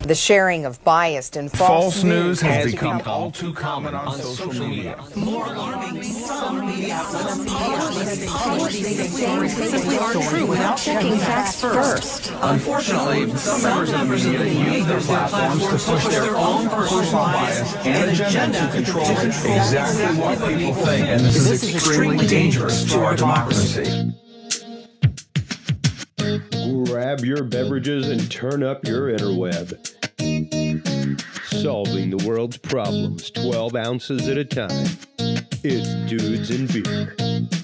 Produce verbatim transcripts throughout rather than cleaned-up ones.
The sharing of biased and false, false news, news has, has become, become all too common on social media. More alarming, some media outlets publish these stories simply aren't true without checking facts first. Unfortunately, some members of the media use their platforms to push their own personal bias and agenda to control exactly what people think, and this is extremely dangerous to our democracy. Grab your beverages and turn up your interweb. Solving the world's problems twelve ounces at a time. It's Dudes and Beer.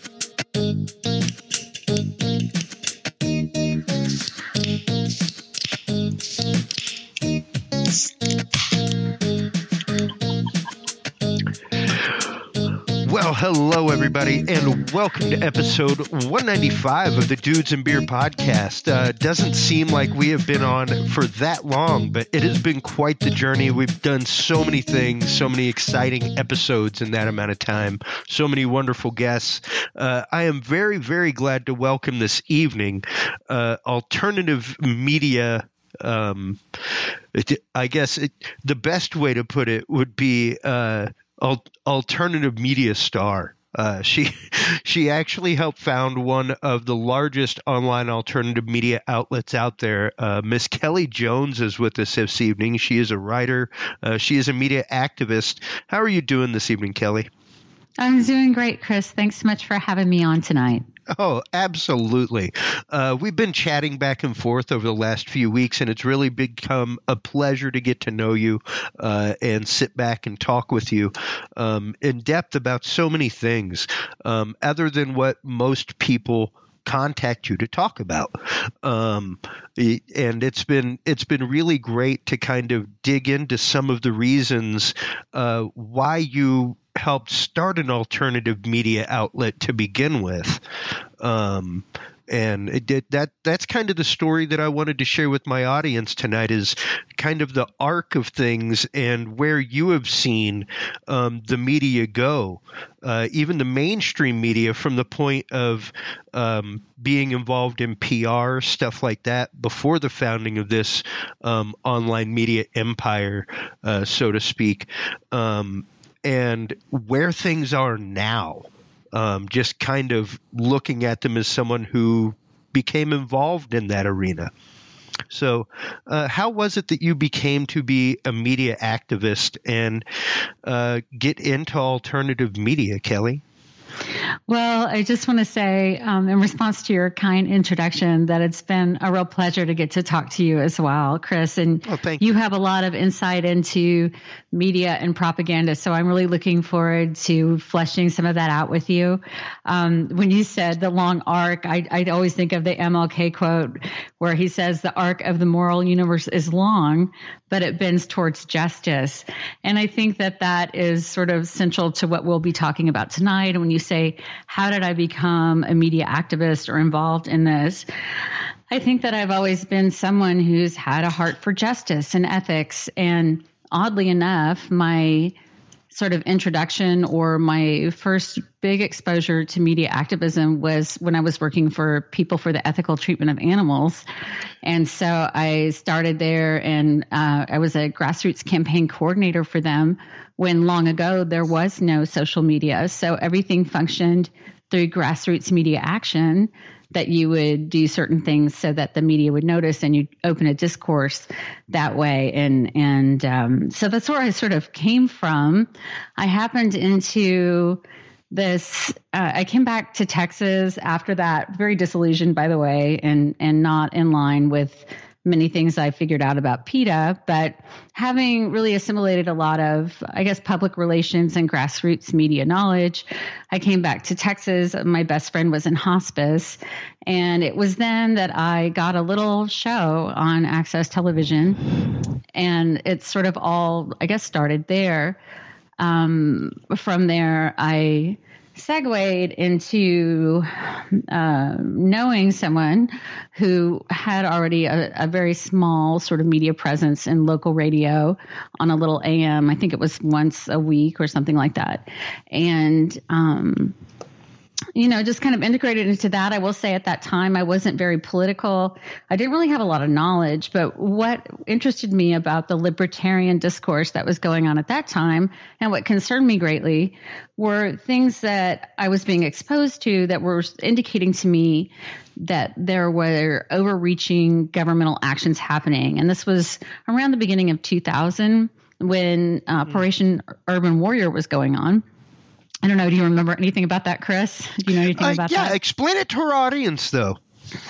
Well, hello, everybody, and welcome to episode one ninety-five of the Dudes and Beer podcast. Uh, doesn't seem like we have been on for that long, but it has been quite the journey. We've done so many things, so many exciting episodes in that amount of time, so many wonderful guests. Uh, I am very, very glad to welcome this evening uh, alternative media. Um, it, I guess it, the best way to put it would be uh, al- alternative media star. Uh, she she actually helped found one of the largest online alternative media outlets out there. Uh, Miss Kelly Jones is with us this evening. She is a writer. Uh, she is a media activist. How are you doing this evening, Kelly? I'm doing great, Chris. Thanks so much for having me on tonight. Oh, absolutely. Uh, we've been chatting back and forth over the last few weeks, and it's really become a pleasure to get to know you uh, and sit back and talk with you um, in depth about so many things um, other than what most people contact you to talk about. Um, and it's been it's been really great to kind of dig into some of the reasons uh, why you helped start an alternative media outlet to begin with. Um, and it did that that's kind of the story that I wanted to share with my audience tonight, is kind of the arc of things and where you have seen um, the media go, uh, even the mainstream media, from the point of um, being involved in P R, stuff like that, before the founding of this um, online media empire, uh, so to speak, um, and where things are now. Um, just kind of looking at them as someone who became involved in that arena. So uh, how was it that you became to be a media activist and uh, get into alternative media, Kelly? Well, I just want to say, um, in response to your kind introduction, that it's been a real pleasure to get to talk to you as well, Chris. And oh, thank you. You have a lot of insight into media and propaganda, so I'm really looking forward to fleshing some of that out with you. Um, when you said the long arc, I, I'd always think of the M L K quote where he says the arc of the moral universe is long, but it bends towards justice. And I think that that is sort of central to what we'll be talking about tonight. And when you say, how did I become a media activist or involved in this? I think that I've always been someone who's had a heart for justice and ethics. And oddly enough, my sort of introduction or my first big exposure to media activism was when I was working for People for the Ethical Treatment of Animals. And so I started there, and uh, I was a grassroots campaign coordinator for them when long ago there was no social media. So everything functioned through grassroots media action, that you would do certain things so that the media would notice, and you'd open a discourse that way. And, and um, so that's where I sort of came from. I happened into this, uh, I came back to Texas after that, very disillusioned, by the way, and, and not in line with many things I figured out about PETA, but having really assimilated a lot of, I guess, public relations and grassroots media knowledge, I came back to Texas. My best friend was in hospice, and it was then that I got a little show on Access Television, and it sort of all, I guess, started there. Um, from there, I segued into uh, knowing someone who had already a, a very small sort of media presence in local radio on a little A M. I think it was once a week or something like that. And um, you know, just kind of integrated into that. I will say at that time, I wasn't very political. I didn't really have a lot of knowledge, but what interested me about the libertarian discourse that was going on at that time and what concerned me greatly were things that I was being exposed to that were indicating to me that there were overreaching governmental actions happening. And this was around the beginning of two thousand when uh, Operation Urban Warrior was going on. I don't know. Do you remember anything about that, Chris? Do you know anything uh, about yeah, that? Yeah, explain it to our audience, though.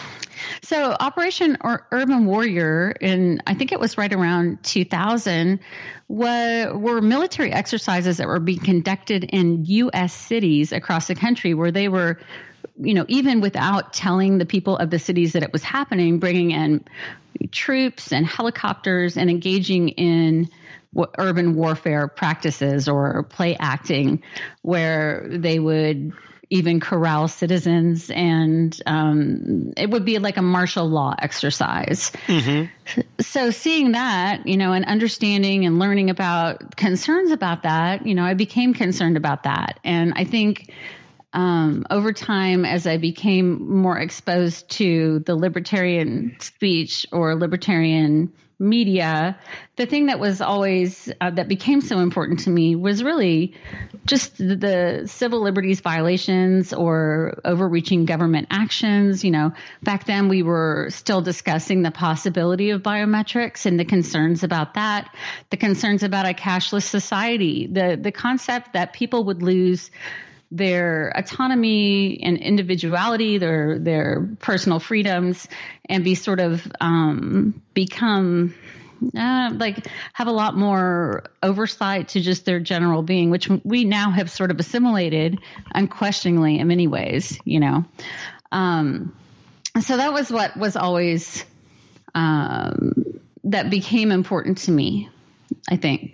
So Operation Ur- Urban Warrior, in I think it was right around two thousand, were, were military exercises that were being conducted in U S cities across the country where they were, you know, even without telling the people of the cities that it was happening, bringing in troops and helicopters and engaging in urban warfare practices or play acting where they would even corral citizens and um, it would be like a martial law exercise. Mm-hmm. So seeing that, you know, and understanding and learning about concerns about that, you know, I became concerned about that. And I think um, over time, as I became more exposed to the libertarian speech or libertarian media, the thing that was always uh, that became so important to me was really just the, the civil liberties violations or overreaching government actions. You know, back then we were still discussing the possibility of biometrics and the concerns about that, the concerns about a cashless society, the the concept that people would lose their autonomy and individuality, their their personal freedoms, and be sort of um, become uh, like have a lot more oversight to just their general being, which we now have sort of assimilated unquestioningly in many ways, you know. Um, so that was what was always um, that became important to me, I think.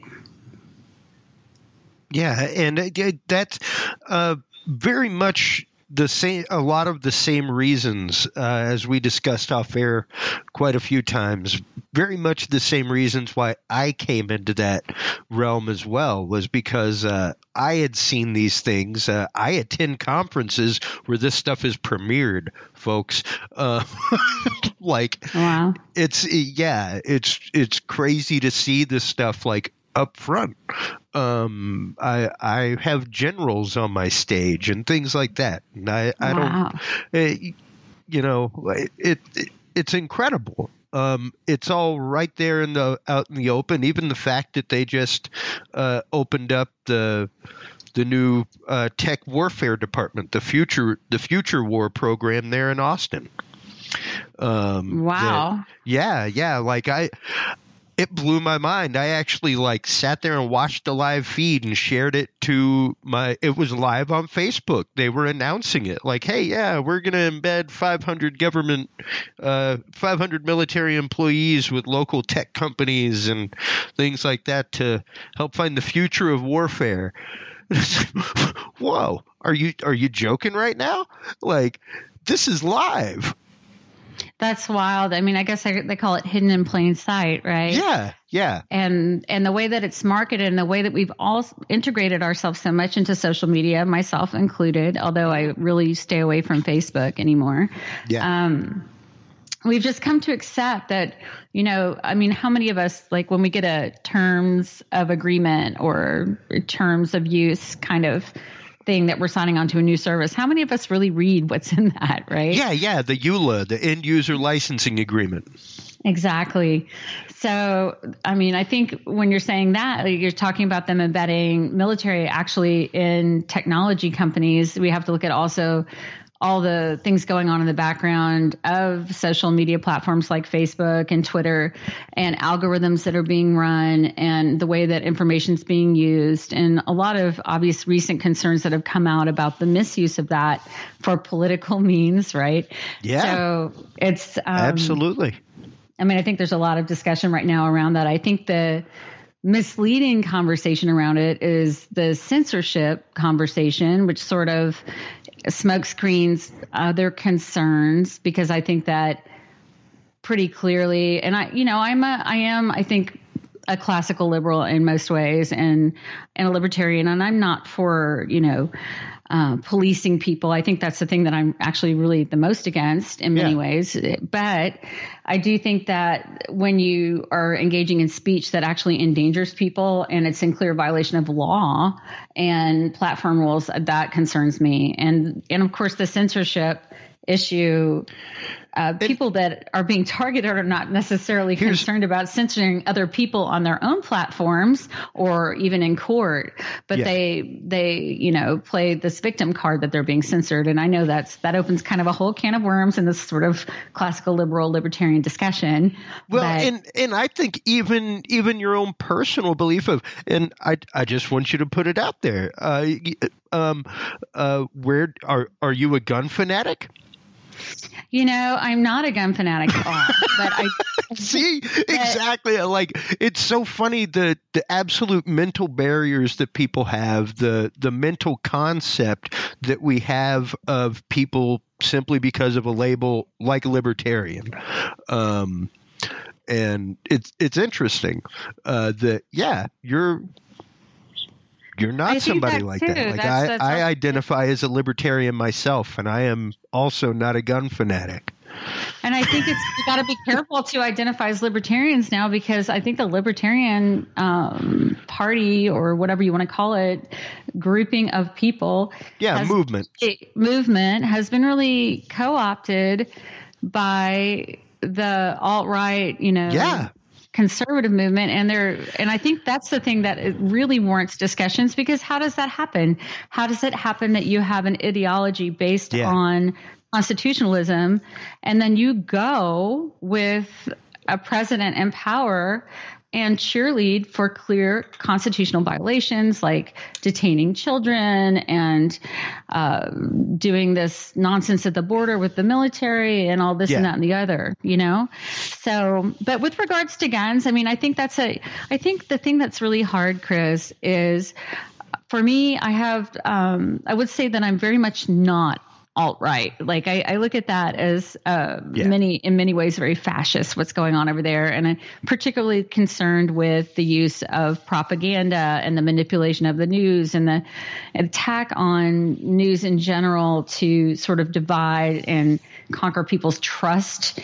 Yeah, and it, that's uh, very much the same. A lot of the same reasons uh, as we discussed off air quite a few times. Very much the same reasons why I came into that realm as well was because uh, I had seen these things. Uh, I attend conferences where this stuff is premiered, folks. Uh, like, wow, it's yeah, it's it's crazy to see this stuff like up front. Um, I I have generals on my stage and things like that, and I I wow. don't, uh, you know, it, it it's incredible. Um, it's all right there in the out in the open. Even the fact that they just uh, opened up the the new uh, tech warfare department, the future the future war program there in Austin. Um, wow. That, yeah, yeah. Like I. It blew my mind. I actually like sat there and watched the live feed and shared it to my, it was live on Facebook. They were announcing it like, hey, yeah, we're going to embed five hundred government, uh, five hundred military employees with local tech companies and things like that to help find the future of warfare. Whoa, are you, are you joking right now? Like, this is live. That's wild. I mean, I guess I, they call it hidden in plain sight, right? Yeah, yeah. And and the way that it's marketed and the way that we've all integrated ourselves so much into social media, myself included, although I really stay away from Facebook anymore. Yeah. Um, we've just come to accept that, you know, I mean, how many of us, like when we get a terms of agreement or terms of use kind of thing that we're signing on to a new service, how many of us really read what's in that, right? Yeah, yeah, the E U L A, the End User Licensing Agreement. Exactly. So, I mean, I think when you're saying that, you're talking about them embedding military actually in technology companies. We have to look at also all the things going on in the background of social media platforms like Facebook and Twitter and algorithms that are being run and the way that information is being used and a lot of obvious recent concerns that have come out about the misuse of that for political means, right? Yeah. So it's um, absolutely. I mean, I think there's a lot of discussion right now around that. I think the misleading conversation around it is the censorship conversation, which sort of smoke screens other concerns, because I think that pretty clearly, and I, you know, I'm a, I am, I think a classical liberal in most ways and, and a libertarian. And I'm not for, you know, uh, policing people. I think that's the thing that I'm actually really the most against in many Yeah. ways. But I do think that when you are engaging in speech that actually endangers people and it's in clear violation of law and platform rules, that concerns me. And, and of course, the censorship issue, uh, people that are being targeted are not necessarily Here's- concerned about censoring other people on their own platforms or even in court, but Yeah. they, they, you know, play this victim card that they're being censored. And I know that's, that opens kind of a whole can of worms in this sort of classical liberal libertarian discussion. Well, But- and and I think even even your own personal belief of, and I I just want you to put it out there. Uh, y- um, uh, where are are you a gun fanatic? You know, I'm not a gun fanatic at all, but I See, exactly. Like, it's so funny, the the absolute mental barriers that people have, the the mental concept that we have of people simply because of a label like libertarian. Um, and it's it's interesting uh, that yeah, you're. You're I not think somebody that like too. that. Like That's- I, that's I also- identify as a libertarian myself, and I am also not a gun fanatic. And I think it's you got to be careful to identify as libertarians now, because I think the libertarian um, party, or whatever you want to call it, grouping of people, Yeah, has- movement. it- movement has been really co-opted by the alt-right, you know, Yeah. conservative movement. And they're, and I think that's the thing that it really warrants discussions, because how does that happen? How does it happen that you have an ideology based Yeah. on constitutionalism, and then you go with a president in power and cheerlead for clear constitutional violations like detaining children and uh, doing this nonsense at the border with the military and all this Yeah. and that and the other, you know? So, but with regards to guns, I mean, I think that's a, I think the thing that's really hard, Chris, is for me, I have, um, I would say that I'm very much not alt-right. Like I, I look at that as uh, Yeah. many, in many ways, very fascist, what's going on over there. And I'm particularly concerned with the use of propaganda and the manipulation of the news and the attack on news in general to sort of divide and conquer people's trust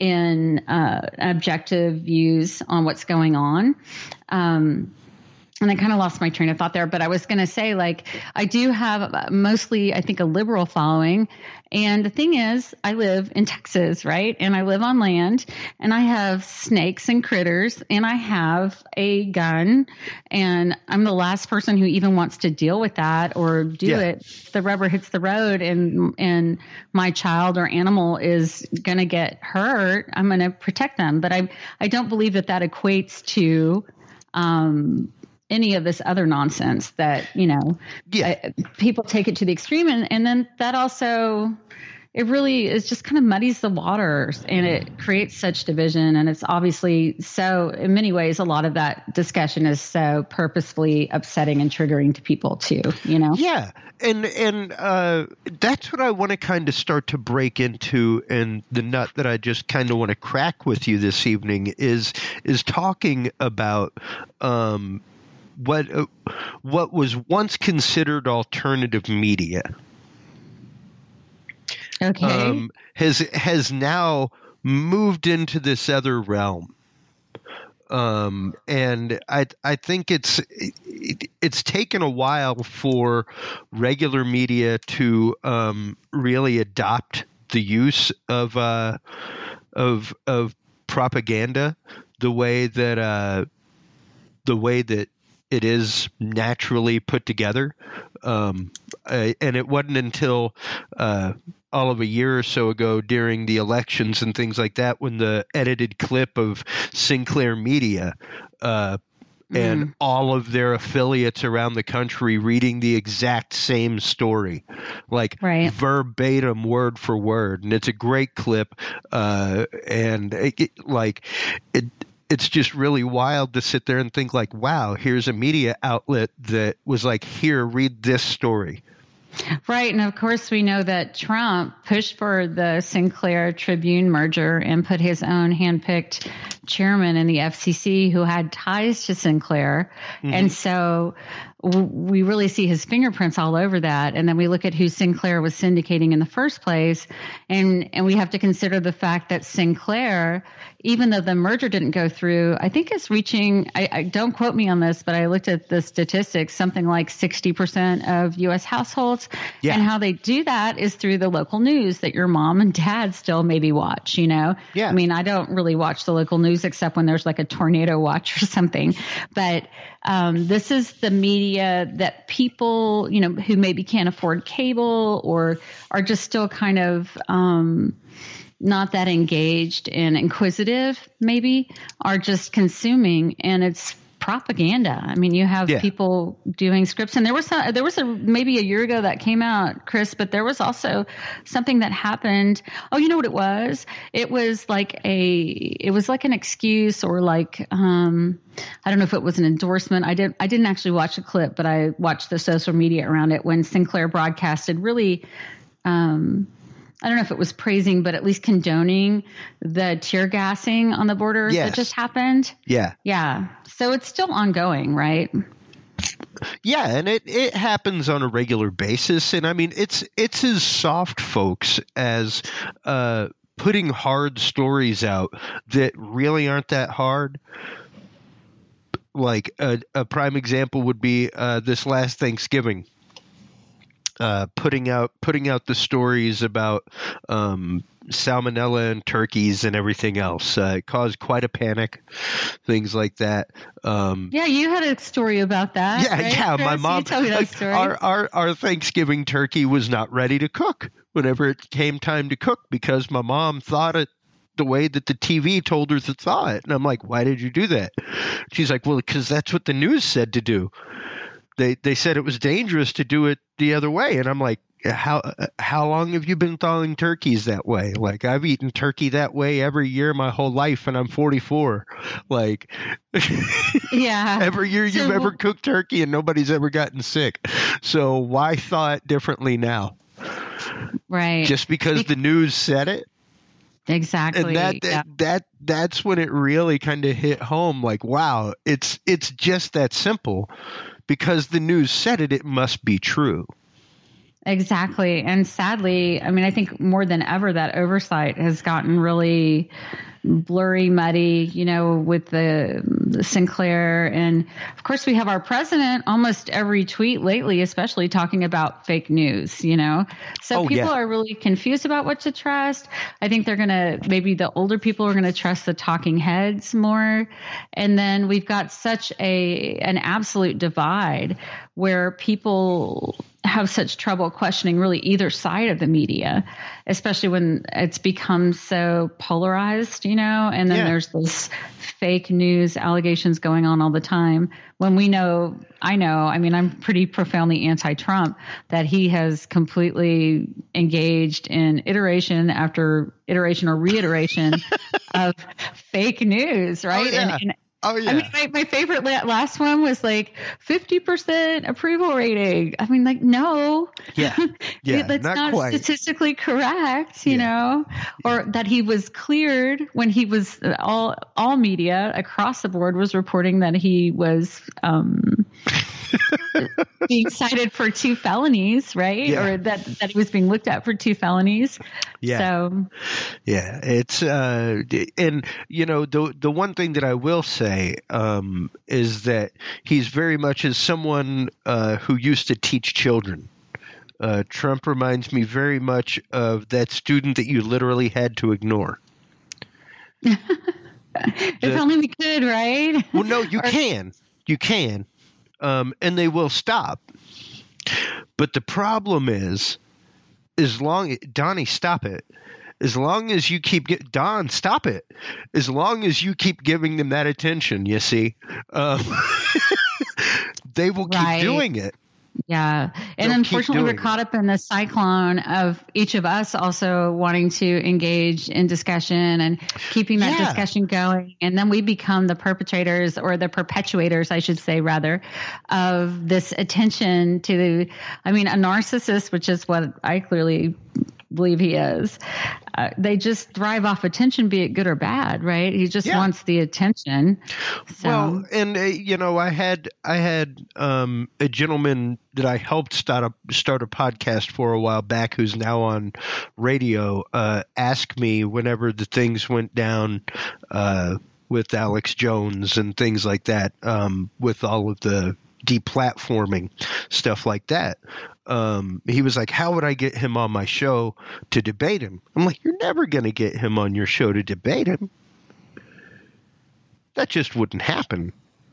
in uh, objective views on what's going on. Um, And I kind of lost my train of thought there, but I was going to say, like, I do have mostly, I think, a liberal following. And the thing is, I live in Texas, right? And I live on land, and I have snakes and critters, and I have a gun, and I'm the last person who even wants to deal with that or do Yeah. it. The rubber hits the road, and and my child or animal is going to get hurt. I'm going to protect them, but I I don't believe that that equates to um, any of this other nonsense that, you know, Yeah. uh, people take it to the extreme. And, and then that also, it really is just kind of muddies the waters, and it creates such division. And it's obviously so, in many ways, a lot of that discussion is so purposefully upsetting and triggering to people too, you know? Yeah, and and uh, that's what I want to kind of start to break into, and the nut that I just kind of want to crack with you this evening is is talking about um, what uh, what was once considered alternative media. Okay. Um, has has now moved into this other realm. Um, and I I think it's it, it's taken a while for regular media to um, really adopt the use of uh, of of propaganda the way that uh, the way that it is naturally put together. Um, uh, and it wasn't until uh, all of a year or so ago during the elections and things like that when the edited clip of Sinclair Media uh, and all of their affiliates around the country reading the exact same story, like Right. verbatim, word for word. And it's a great clip. Uh, and it, it, like it, it's just really wild to sit there and think like, wow, here's a media outlet that was like, here, read this story. Right. And of course, we know that Trump pushed for the Sinclair Tribune merger and put his own handpicked chairman in the F C C who had ties to Sinclair. Mm-hmm. And so w- we really see his fingerprints all over that. And then we look at who Sinclair was syndicating in the first place. And, and we have to consider the fact that Sinclair, even though the merger didn't go through, I think is reaching, I, I don't quote me on this, but I looked at the statistics, something like sixty percent of U S households. Yeah. And how they do that is through the local news that your mom and dad still maybe watch, you know? Yeah. I mean, I don't really watch the local news except when there's like a tornado watch or something. But um, this is the media that people, you know, who maybe can't afford cable or are just still kind of um, not that engaged and inquisitive, maybe, are just consuming. And it's propaganda. I mean, you have yeah. people doing scripts, and there was some, there was a maybe a year ago that came out, Chris, but there was also something that happened. Oh, you know what it was? It was like a, it was like an excuse or like, um, I don't know if it was an endorsement. I didn't, I didn't actually watch the clip, but I watched the social media around it when Sinclair broadcasted really, um, I don't know if it was praising, but at least condoning the tear gassing on the border yes. that just happened. Yeah. Yeah. So it's still ongoing, right? Yeah, and it, it happens on a regular basis. And I mean, it's it's as soft, folks, as uh, putting hard stories out that really aren't that hard. Like a, a prime example would be uh, this last Thanksgiving. Uh, putting out putting out the stories about um, salmonella and turkeys and everything else. Uh, it caused quite a panic, things like that. Um, yeah, you had a story about that. Yeah, right, yeah. Chris? My mom. You told me that like, story. Our, our our Thanksgiving turkey was not ready to cook whenever it came time to cook because my mom thought it the way that the T V told her to thaw it. And I'm like, why did you do that? She's like, well, because that's what the news said to do. They they said it was dangerous to do it the other way. And I'm like, how how long have you been thawing turkeys that way? Like, I've eaten turkey that way every year my whole life, and I'm forty-four. Like, yeah, every year you've so, ever cooked turkey and nobody's ever gotten sick. So why thaw it differently now? Right. Just because Be- the news said it? Exactly. And that, that, yeah. that that's when it really kind of hit home. Like, wow, it's it's just that simple. Because the news said it, it must be true. Exactly. And sadly, I mean, I think more than ever that oversight has gotten really blurry, muddy, you know, with the, the Sinclair. And of course, we have our president almost every tweet lately, especially talking about fake news, you know. So oh, people yeah. are really confused about what to trust. I think they're going to, maybe the older people are going to trust the talking heads more. And then we've got such a an absolute divide where people have such trouble questioning really either side of the media, especially when it's become so polarized, you know, and then yeah. there's this fake news allegations going on all the time when we know, I know, I mean, I'm pretty profoundly anti-Trump, that he has completely engaged in iteration after iteration or reiteration of fake news, right? Oh, yeah. And, and Oh, yeah. I mean, my, my favorite last one was like fifty percent approval rating. I mean, like, no. Yeah. Yeah. That's not, not quite. statistically correct, you yeah. know, or yeah. that he was cleared when he was all, all media across the board was reporting that he was, um, being cited for two felonies, right? Yeah. Or that, that he was being looked at for two felonies. Yeah. So, yeah, it's, uh, and you know, the, the one thing that I will say, um, is that he's very much as someone, uh, who used to teach children. Uh, Trump reminds me very much of that student that you literally had to ignore. If the, only we could, right? Well, no, you or, can. You can. Um, and they will stop. But the problem is, as long Donnie, stop it. As long as you keep get Don, stop it. As long as you keep giving them that attention, you see, um, they will keep right. doing it. Yeah. And They'll keep unfortunately, we're doing caught up in the cyclone of each of us also wanting to engage in discussion and keeping that Yeah. discussion going. And then we become the perpetrators, or the perpetuators, I should say, rather, of this attention to the, I mean, a narcissist, which is what I clearly believe he is. Uh, they just thrive off attention, be it good or bad, right? He just Yeah. wants the attention. So, Well, and uh, you know, I had I had um, a gentleman that I helped start a start a podcast for a while back, who's now on radio, uh, ask me whenever the things went down uh, with Alex Jones and things like that, um, with all of the deplatforming stuff like that. Um, he was like, how would I get him on my show to debate him? I'm like, you're never going to get him on your show to debate him. That just wouldn't happen.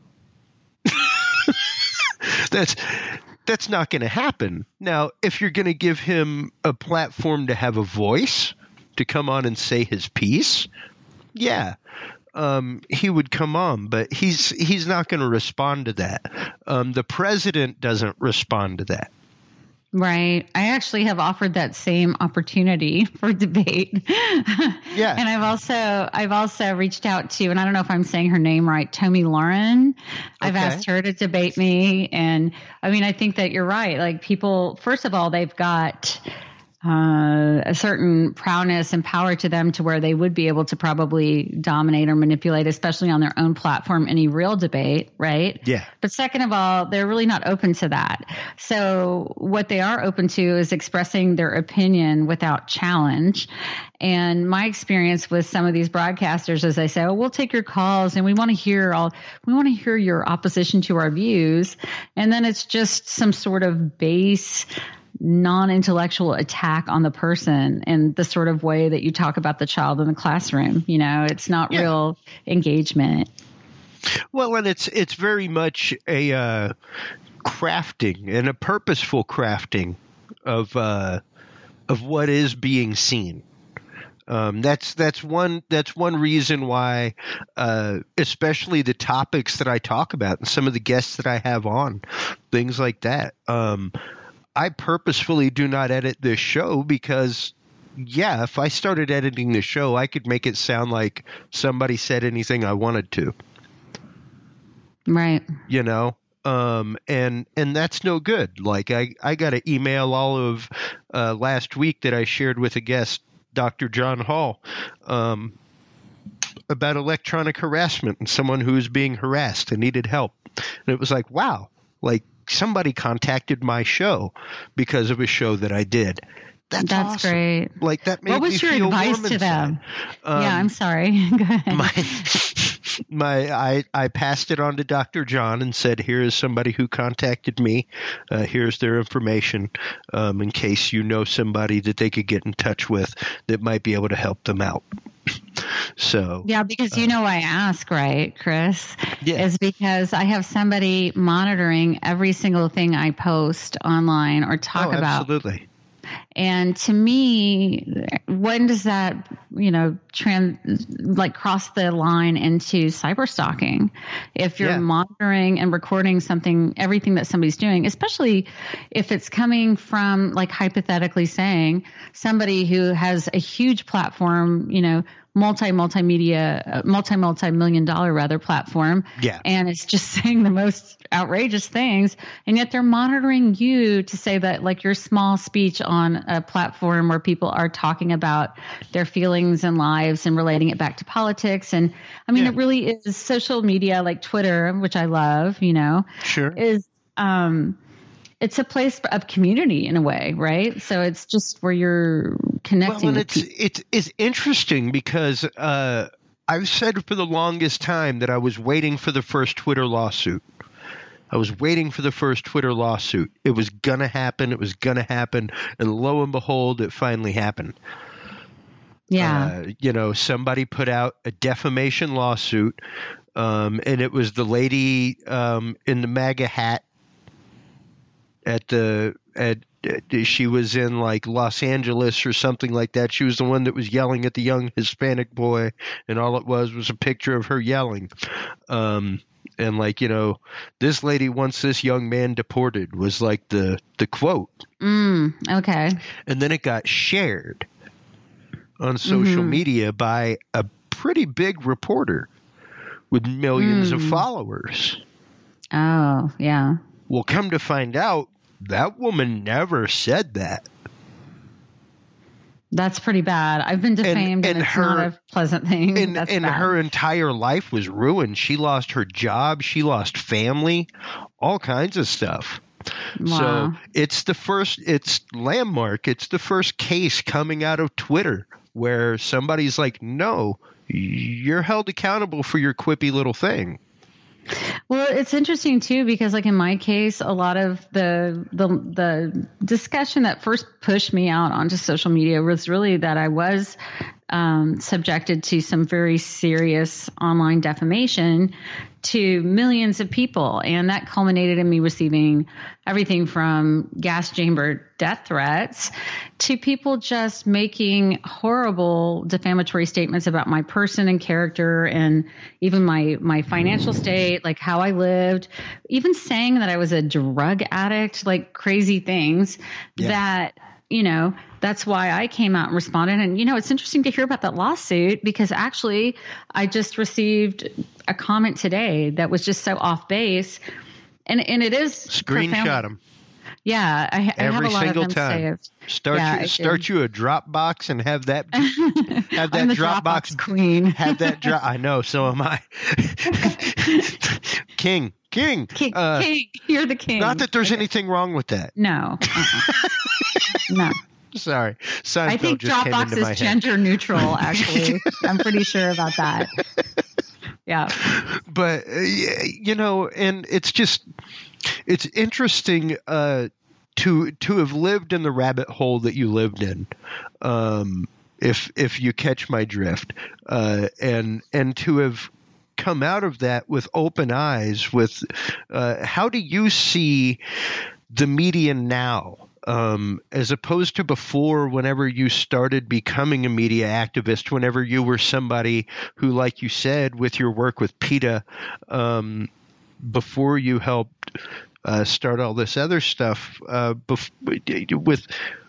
that's that's not going to happen. Now, if you're going to give him a platform to have a voice, to come on and say his piece, yeah, um, he would come on, but he's he's not going to respond to that. Um, the president doesn't respond to that. right. I actually have offered that same opportunity for debate. Yeah. And I've also I've also reached out to, and I don't know if I'm saying her name right, Tomi Lauren. I've Okay. asked her to debate me. And I mean, I think that you're right. Like, people, first of all, they've got uh, a certain proudness and power to them to where they would be able to probably dominate or manipulate, especially on their own platform, any real debate, right? Yeah. But second of all, they're really not open to that. So what they are open to is expressing their opinion without challenge. And my experience with some of these broadcasters is they say, oh, we'll take your calls and we want to hear all, we want to hear your opposition to our views. And then it's just some sort of base, non-intellectual attack on the person in the sort of way that you talk about the child in the classroom. You know, it's not Yeah. real engagement. Well, and it's it's very much a uh, crafting and a purposeful crafting of uh, of what is being seen. Um, that's that's one that's one reason why, uh, especially the topics that I talk about and some of the guests that I have on, things like that. Um, I purposefully do not edit this show because, yeah, if I started editing the show, I could make it sound like somebody said anything I wanted to. Right. You know, um, and and that's no good. Like I, I got an email all of uh, last week that I shared with a guest, Doctor John Hall, um, about electronic harassment and someone who was being harassed and needed help. And it was like, wow, like somebody contacted my show because of a show that I did. That's, That's awesome. great. Like that made What was me your feel advice warm to them? inside. Um, yeah, I'm sorry. Go ahead. my my I, I passed it on to Doctor John and said, here is somebody who contacted me. Uh, here's their information, um, in case you know somebody that they could get in touch with that might be able to help them out. So Yeah, because you know I ask, right, Chris? Yeah. Is because I have somebody monitoring every single thing I post online or talk oh, about. absolutely. And to me, when does that, you know, trans like cross the line into cyber stalking? If you're Yeah. monitoring and recording something, everything that somebody's doing, especially if it's coming from, like, hypothetically saying somebody who has a huge platform, you know, multi multimedia, multi multi million dollar rather platform, Yeah. and it's just saying the most outrageous things, and yet they're monitoring you to say that, like, your small speech on a platform where people are talking about their feelings and lives and relating it back to politics. And I mean, Yeah. it really is social media, like Twitter, which I love, you know, Sure. is um it's a place of community in a way, right? So it's just where you're connecting Well, and with it's people. it's it's interesting because uh, I've said for the longest time that I was waiting for the first Twitter lawsuit. I was waiting for the first Twitter lawsuit. It was gonna happen. It was gonna happen, and lo and behold, it finally happened. Yeah. Uh, you know, somebody put out a defamation lawsuit, um, and it was the lady um, in the MAGA hat at the at. She was in like Los Angeles or something like that. She was the one that was yelling at the young Hispanic boy, and all it was was a picture of her yelling. Um, and like, you know, this lady wants this young man deported was like the, the quote. Mm, okay. And then it got shared on social Mm-hmm. media by a pretty big reporter with millions mm. of followers. Oh, yeah. Well, come to find out, that woman never said that. That's pretty bad. I've been defamed, and, and it's her- not a pleasant thing. And, That's and bad. her entire life was ruined. She lost her job. She lost family, all kinds of stuff. Wow. So it's the first, it's landmark. It's the first case coming out of Twitter where somebody's like, no, you're held accountable for your quippy little thing. Well, it's interesting too, because like in my case, a lot of the, the the discussion that first pushed me out onto social media was really that I was um, subjected to some very serious online defamation to millions of people. And that culminated in me receiving everything from gas chamber death threats to people just making horrible defamatory statements about my person and character and even my, my financial state, like how I lived, even saying that I was a drug addict, like crazy things Yeah. that, you know, that's why I came out and responded. And, you know, it's interesting to hear about that lawsuit because actually I just received a comment today that was just so off base. And and it is Screenshot them Yeah, I, I have every a lot single of them time. saved. Start Yeah, I you, start did. you a Dropbox and have that have that I'm the Dropbox, Dropbox queen. have that drop. I know, so am I. King, king, King, uh, king, you're the king. Not that there's anything wrong with that. No. Uh-uh. No. Sorry, Seinfeld I think just came Dropbox into my is head. gender neutral, actually. I'm pretty sure about that. Yeah. But uh, you know, and it's just it's interesting uh, to to have lived in the rabbit hole that you lived in. Um, if if you catch my drift, uh, and and to have come out of that with open eyes. With uh, how do you see the media now? Um, as opposed to before, whenever you started becoming a media activist, whenever you were somebody who, like you said, with your work with PETA, um, before you helped uh, start all this other stuff, uh, bef- with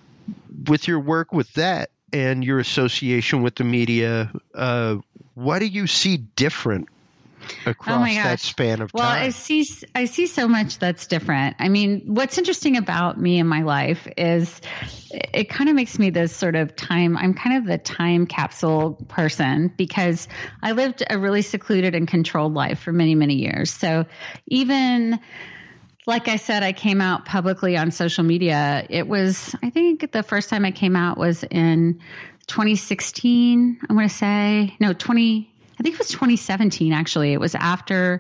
with your work with that and your association with the media, uh, what do you see different across Oh my that gosh. span of Well, time? I see, I see so much that's different. I mean, what's interesting about me and my life is it kind of makes me this sort of time. I'm kind of the time capsule person because I lived a really secluded and controlled life for many, many years. So even like I said, I came out publicly on social media. It was, I think the first time I came out was in twenty sixteen, I'm going to say. No, twenty I think it was twenty seventeen, actually. It was after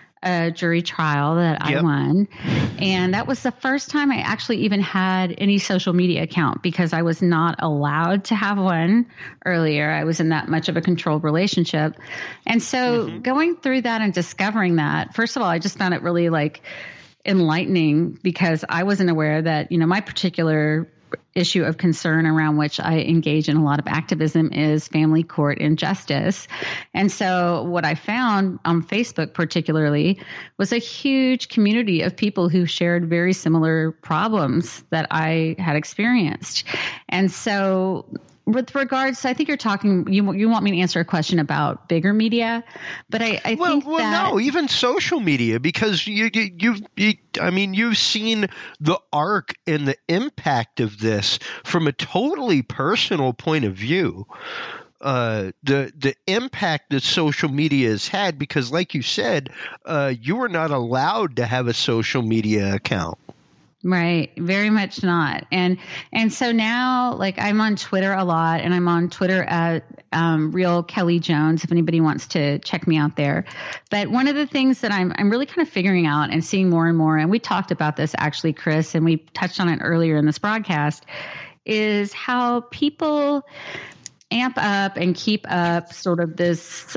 a jury trial that Yep. I won. And that was the first time I actually even had any social media account because I was not allowed to have one earlier. I was in that much of a controlled relationship. And so Mm-hmm. going through that and discovering that, first of all, I just found it really like enlightening because I wasn't aware that, you know, my particular issue of concern around which I engage in a lot of activism is family court injustice. And so what I found on Facebook particularly was a huge community of people who shared very similar problems that I had experienced. And so with regards, I think you're talking, you you want me to answer a question about bigger media, but I, I Well, think well, that no, even social media, because you, you, you've, you, I mean, you've seen the arc and the impact of this from a totally personal point of view. Uh, the the impact that social media has had, because, like you said, uh, you were not allowed to have a social media account. Right. Very much not. And, and so now like I'm on Twitter a lot and I'm on Twitter at, um, Real Kelly Jones, if anybody wants to check me out there. But one of the things that I'm, I'm really kind of figuring out and seeing more and more, and we talked about this actually, Chris, and we touched on it earlier in this broadcast, is how people amp up and keep up sort of this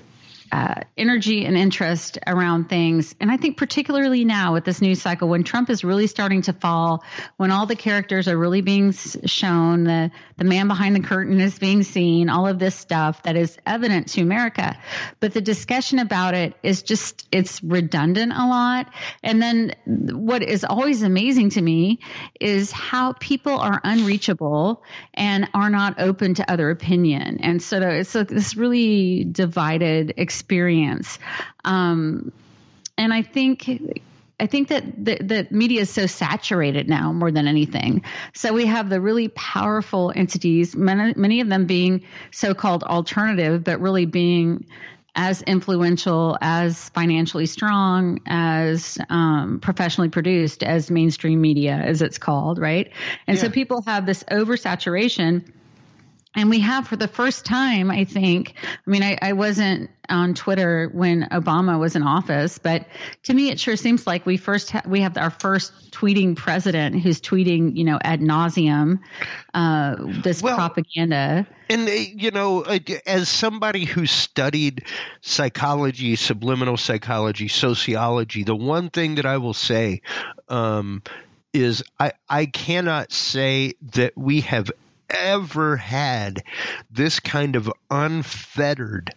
uh, energy and interest around things. And I think particularly now with this news cycle, when Trump is really starting to fall, when all the characters are really being shown, the, the man behind the curtain is being seen, all of this stuff that is evident to America. But the discussion about it is just, it's redundant a lot. And then what is always amazing to me is how people are unreachable and are not open to other opinion. And so it's a, this really divided experience. Um, and I think I think that the, the media is so saturated now more than anything. So we have the really powerful entities, many, many of them being so-called alternative, but really being as influential, as financially strong, as um, professionally produced as mainstream media, as it's called, right? And yeah. So people have this oversaturation. And we have for the first time, I think, I mean, I, I wasn't on Twitter when Obama was in office, but to me, it sure seems like we first ha- we have our first tweeting president who's tweeting, you know, ad nauseum, uh, this well, propaganda. And, you know, as somebody who studied psychology, subliminal psychology, sociology, the one thing that I will say um, is I, I cannot say that we have ever had this kind of unfettered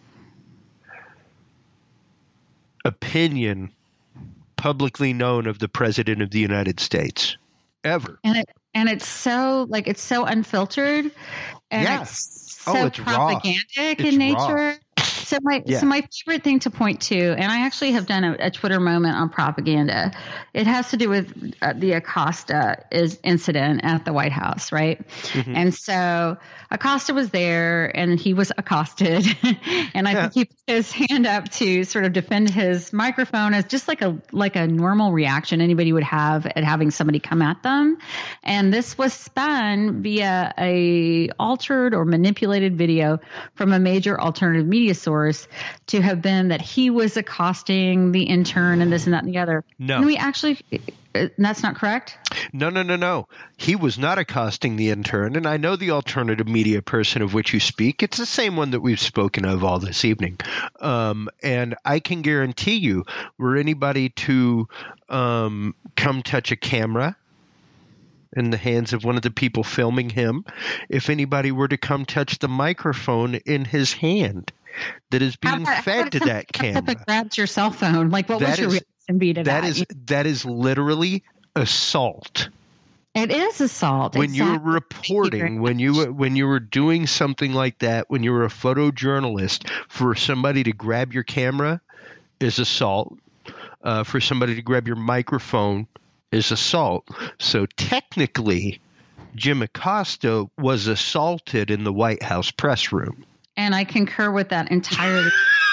opinion publicly known of the President of the United States ever. And it and it's so like it's so unfiltered and yeah. it's so oh, it's propagandic raw. in it's nature. Raw. So my yeah. so my favorite thing to point to, and I actually have done a, a Twitter moment on propaganda. It has to do with uh, the Acosta is incident at the White House, right? Mm-hmm. And so Acosta was there, and he was accosted, and I yeah. think he put his hand up to sort of defend his microphone as just like a like a normal reaction anybody would have at having somebody come at them. And this was spun via a altered or manipulated video from a major alternative media source to have been that he was accosting the intern and this and that and the other. No. And we actually, that's not correct? No, no, no, no. He was not accosting the intern. And I know the alternative media person of which you speak. It's the same one that we've spoken of all this evening. Um, and I can guarantee you, were anybody to um, come touch a camera in the hands of one of the people filming him, if anybody were to come touch the microphone in his hand that is being about, fed to that camera. Grabs your cell phone. Like, what that would your is, reaction be to that? That is, that is literally assault. It is assault. When exactly. you were reporting, when you were, when you were doing something like that, when you were a photojournalist, for somebody to grab your camera is assault. Uh, for somebody to grab your microphone is assault. So technically, Jim Acosta was assaulted in the White House press room. And I concur with that entirely.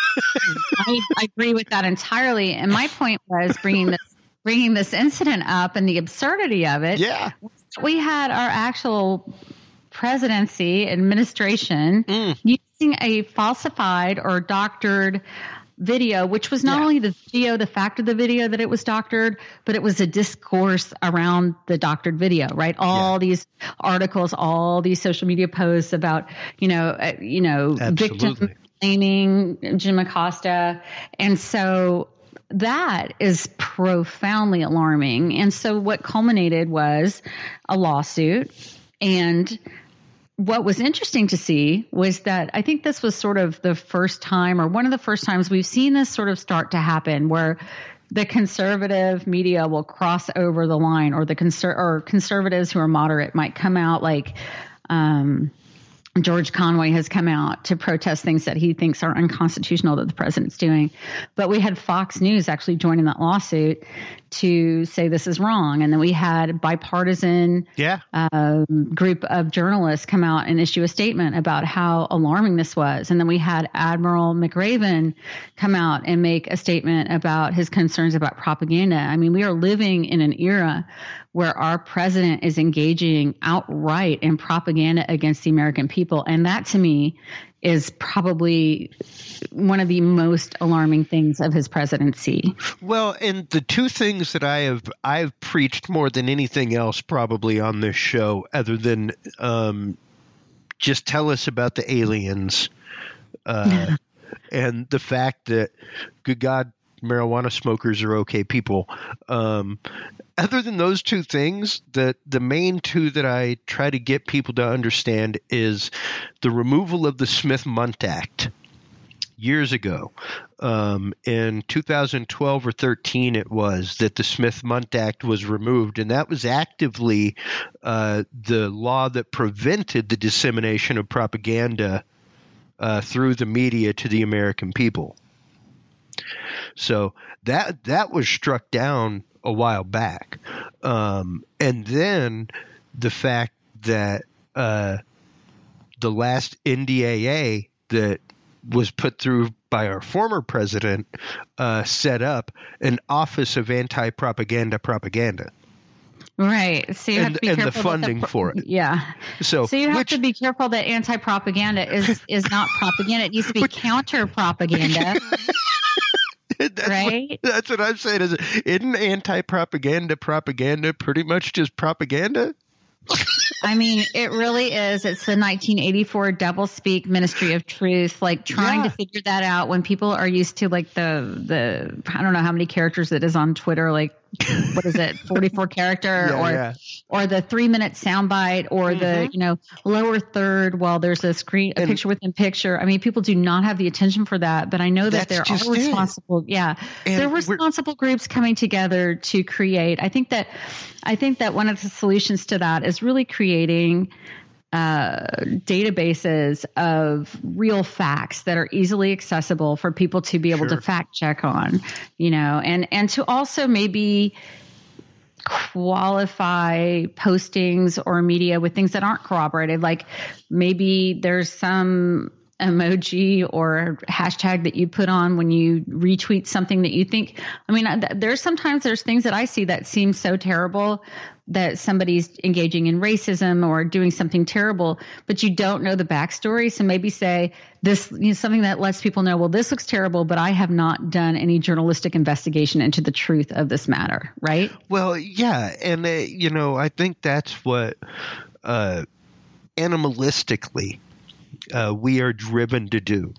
I, I agree with that entirely. And my point was bringing this bringing this incident up and the absurdity of it. Yeah. We had our actual presidency administration mm. using a falsified or doctored video, which was not yeah. only the video, the fact of the video that it was doctored, but it was a discourse around the doctored video, right? All yeah. these articles, all these social media posts about, you know, uh, you know, Absolutely. victim blaming Jim Acosta. And so that is profoundly alarming. And so what culminated was a lawsuit. And what was interesting to see was that I think this was sort of the first time, or one of the first times we've seen this sort of start to happen, where the conservative media will cross over the line, or the conser- or conservatives who are moderate might come out, like um, George Conway has come out to protest things that he thinks are unconstitutional that the president's doing. But we had Fox News actually joining that lawsuit to say this is wrong. And then we had a bipartisan yeah. um, group of journalists come out and issue a statement about how alarming this was. And then we had Admiral McRaven come out and make a statement about his concerns about propaganda. I mean, we are living in an era where our president is engaging outright in propaganda against the American people. And that, to me, is probably one of the most alarming things of his presidency. Well, and the two things that I have I've preached more than anything else probably on this show, other than um, just tell us about the aliens, uh, and the fact that, good God, marijuana smokers are okay people. Um, other than those two things, the, the main two that I try to get people to understand is the removal of the Smith-Mundt Act. Years ago, um, in two thousand twelve or thirteen, it was that the Smith-Mundt Act was removed, and that was actively uh, the law that prevented the dissemination of propaganda uh, through the media to the American people. So that that was struck down a while back, um, and then the fact that uh, the last N D A A that was put through by our former president, uh, set up an Office of Anti-Propaganda Propaganda. Right. So you and, have to be and careful. the funding the, for it. Yeah. So, so you have which, to be careful that anti-propaganda is, is not propaganda. It needs to be counter-propaganda. That's right? What, that's what I'm saying. Is isn't anti-propaganda propaganda pretty much just propaganda? I mean, it really is. It's the nineteen eighty-four doublespeak Ministry of Truth, like trying yeah. to figure that out when people are used to like the, the, I don't know how many characters it is on Twitter, like, what is it, forty-four character yeah, or, yeah. or the three minute soundbite or mm-hmm. the, you know, lower third while there's a screen, a and picture within picture. I mean, people do not have the attention for that, but I know that there are responsible, it. yeah, and there are responsible groups coming together to create. I think that, I think that one of the solutions to that is really creating uh, databases of real facts that are easily accessible for people to be able sure. to fact check on, you know, and, and to also maybe qualify postings or media with things that aren't corroborated. Like maybe there's some emoji or hashtag that you put on when you retweet something that you think, I mean, there's sometimes there's things that I see that seem so terrible that somebody's engaging in racism or doing something terrible, but you don't know the backstory. So maybe say this, you know, something that lets people know, well, this looks terrible, but I have not done any journalistic investigation into the truth of this matter. Right. Well, yeah. And, uh, you know, I think that's what, uh, animalistically, Uh, we are driven to do.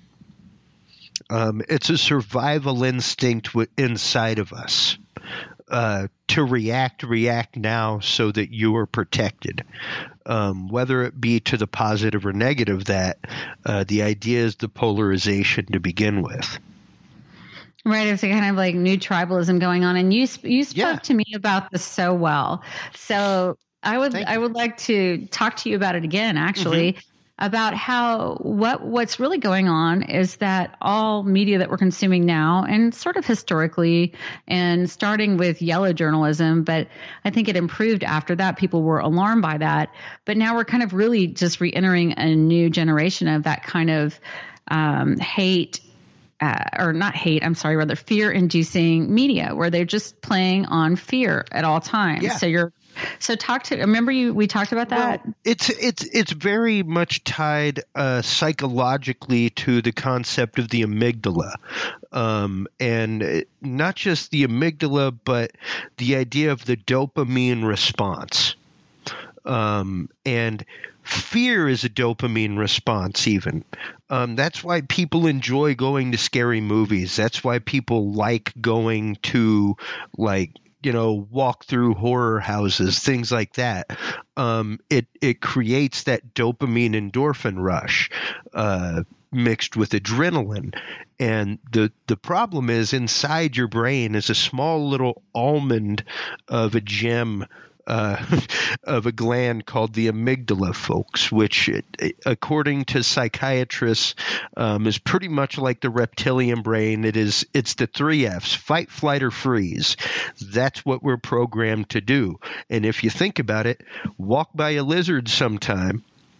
Um, it's a survival instinct w- inside of us uh, to react, react now so that you are protected. Um, whether it be to the positive or negative, that uh, the idea is the polarization to begin with. Right, it's a kind of like new tribalism going on, and you you spoke yeah. to me about this so well. So I would I would like to talk to you about it again, actually. Mm-hmm. About how what what's really going on is that all media that we're consuming now, and sort of historically, and starting with yellow journalism, but I think it improved after that. People were alarmed by that, but now we're kind of really just re-entering a new generation of that kind of um, hate. Uh, or not hate, I'm sorry, rather fear-inducing media, where they're just playing on fear at all times. Yeah. So you're So talk to, remember you, we talked about that? Well, it's, it's, it's very much tied uh, psychologically to the concept of the amygdala. Um, and not just the amygdala, but the idea of the dopamine response. Um, and fear is a dopamine response even. Um, that's why people enjoy going to scary movies. That's why people like going to, like, you know, walk through horror houses, things like that. Um, it, it creates that dopamine endorphin rush, uh, mixed with adrenaline. And the, the problem is inside your brain is a small little almond of a gem, uh, of a gland called the amygdala, folks, which, according to psychiatrists, um, is pretty much like the reptilian brain. It is, it's the three F's: fight, flight, or freeze. That's what we're programmed to do. And if you think about it, walk by a lizard sometime,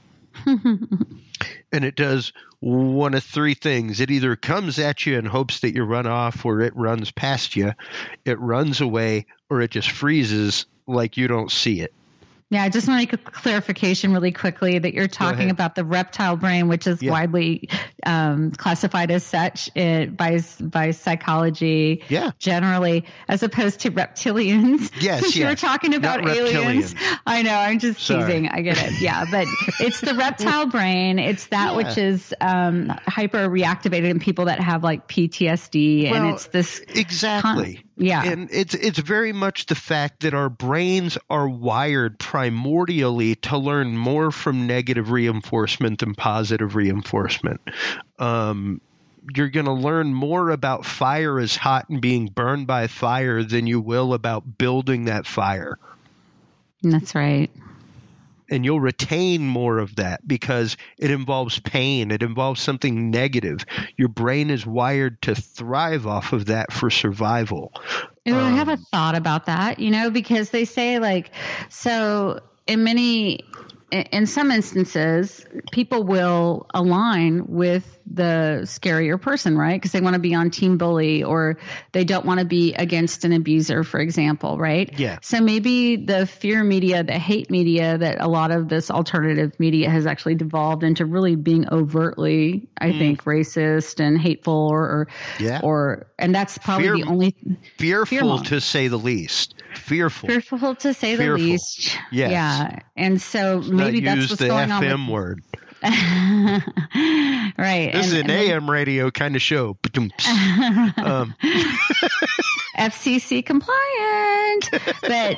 and it does one of three things. It either comes at you and hopes that you run off, or it runs past you, it runs away, or it just freezes like you don't see it. Yeah, I just want to make a clarification really quickly that you're talking about the reptile brain, which is yeah. widely um, classified as such it, by by psychology. Yeah. Generally, as opposed to reptilians. Yes, Since you yes. were talking about Not aliens. reptilians. I know. I'm just Sorry. teasing. I get it. Yeah, but it's the reptile brain. It's that Yeah. which is um, hyper reactivated in people that have like P T S D, Well, and it's this exactly. Con- yeah. And it's it's very much the fact that our brains are wired primordially to learn more from negative reinforcement than positive reinforcement. Um, you're going to learn more about fire is hot and being burned by fire than you will about building that fire. That's right. And you'll retain more of that because it involves pain. It involves something negative. Your brain is wired to thrive off of that for survival. And I have Um, a thought about that, you know, because they say like, so in many, in some instances, people will align with the scarier person, right? Because they want to be on team bully, or they don't want to be against an abuser, for example, right? Yeah. So maybe the fear media, the hate media that a lot of this alternative media has actually devolved into really being overtly, I Mm. think, racist and hateful, or, or, Yeah. or and that's probably Fear- the only Fearful, Fearful. to say the least. Fearful. fearful to say Fearful. the least. Yes. Yeah. And so maybe Not that's use what's the going F M on. With, word. right. This and, is an and A then M radio kind of show. um, F C C compliant. but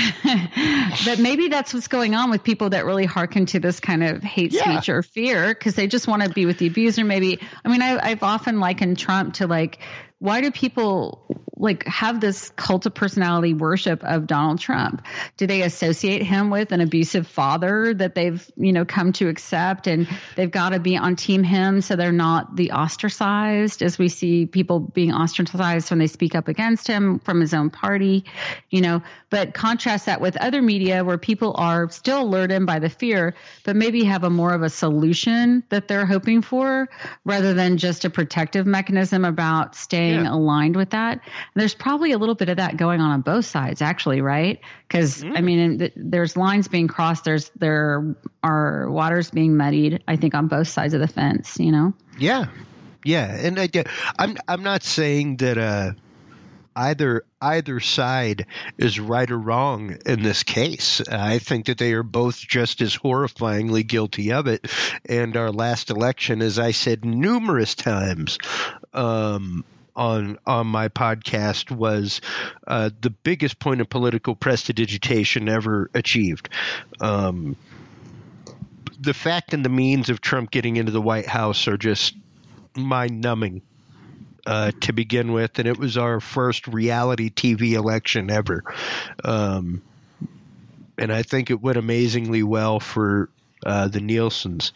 but maybe that's what's going on with people that really hearken to this kind of hate Yeah. speech or fear, because they just want to be with the abuser. Maybe, I mean, I, I've often likened Trump to like, why do people like have this cult of personality worship of Donald Trump? Do they associate him with an abusive father that they've, you know, come to accept, and they've got to be on team him so they're not the ostracized, as we see people being ostracized when they speak up against him from his own party, you know? But contrast that with other media where people are still alerted by the fear, but maybe have a more of a solution that they're hoping for, rather than just a protective mechanism about staying Yeah. aligned with that. And there's probably a little bit of that going on on both sides, actually, right? Because Mm. I mean, th- there's lines being crossed. There's there are waters being muddied, I think, on both sides of the fence. You know. yeah. Yeah. And I, I'm, I'm not saying that uh, either either side is right or wrong in this case. I think that they are both just as horrifyingly guilty of it. And our last election, as I said numerous times, um, on on my podcast, was uh, the biggest point of political prestidigitation ever achieved. Um, the fact and the means of Trump getting into the White House are just mind-numbing uh, to begin with, and it was our first reality T V election ever. Um, and I think it went amazingly well for uh, the Nielsen's.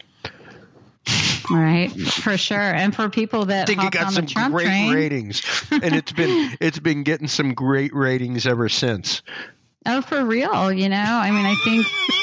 Right, for sure, and for people that I think it hopped got on some the Trump great train. ratings, and it's been it's been getting some great ratings ever since. Oh, for real, you know? I mean, I think,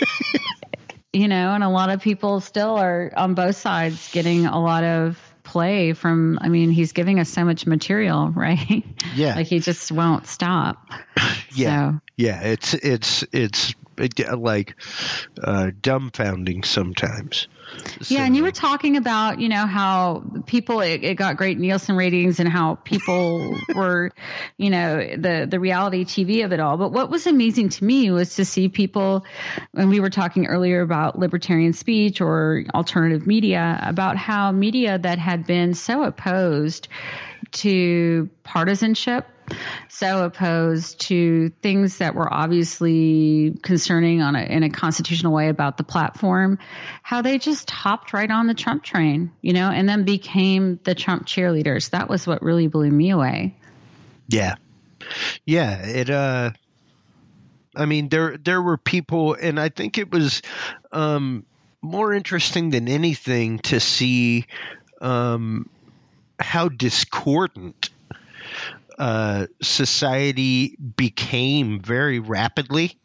you know, and a lot of people still are on both sides getting a lot of play from, I mean, he's giving us so much material, right? Yeah. Like he just won't stop. Yeah, So, yeah, it's it's it's it, like uh, dumbfounding sometimes. yeah, and you So- were talking about, you know, how people, it, it got great Nielsen ratings and how people were, you know, the, the reality T V of it all. But what was amazing to me was to see people, when we were talking earlier about libertarian speech or alternative media, about how media that had been so opposed to partisanship, so opposed to things that were obviously concerning on a, in a constitutional way about the platform, how they just hopped right on the Trump train, you know, and then became the Trump cheerleaders. That was what really blew me away. Yeah. Yeah. It, uh, I mean, there, there were people, and I think it was, um, more interesting than anything to see, um, how discordant, uh, society became very rapidly,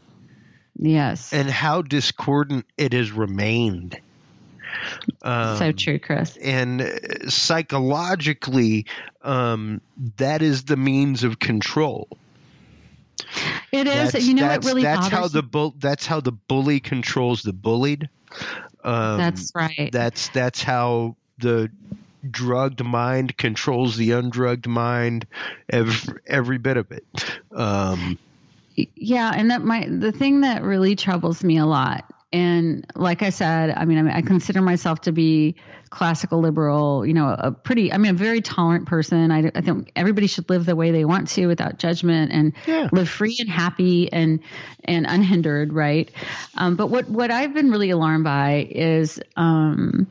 Yes. and how discordant it has remained. Um, so true, Chris. And psychologically, um, that is the means of control. It is. That's, You know, it that's, really that's bothers how the me. bull, that's how the bully controls the bullied. Um, That's right. That's that's how the drugged mind controls the undrugged mind, every, every bit of it. Um, yeah, and that my the thing that really troubles me a lot, and like I said, I mean, I, mean, I consider myself to be classical liberal, you know, a pretty, I mean, a very tolerant person. I, I think everybody should live the way they want to without judgment and yeah. live free and happy and and unhindered, right? Um, but what, what I've been really alarmed by is um,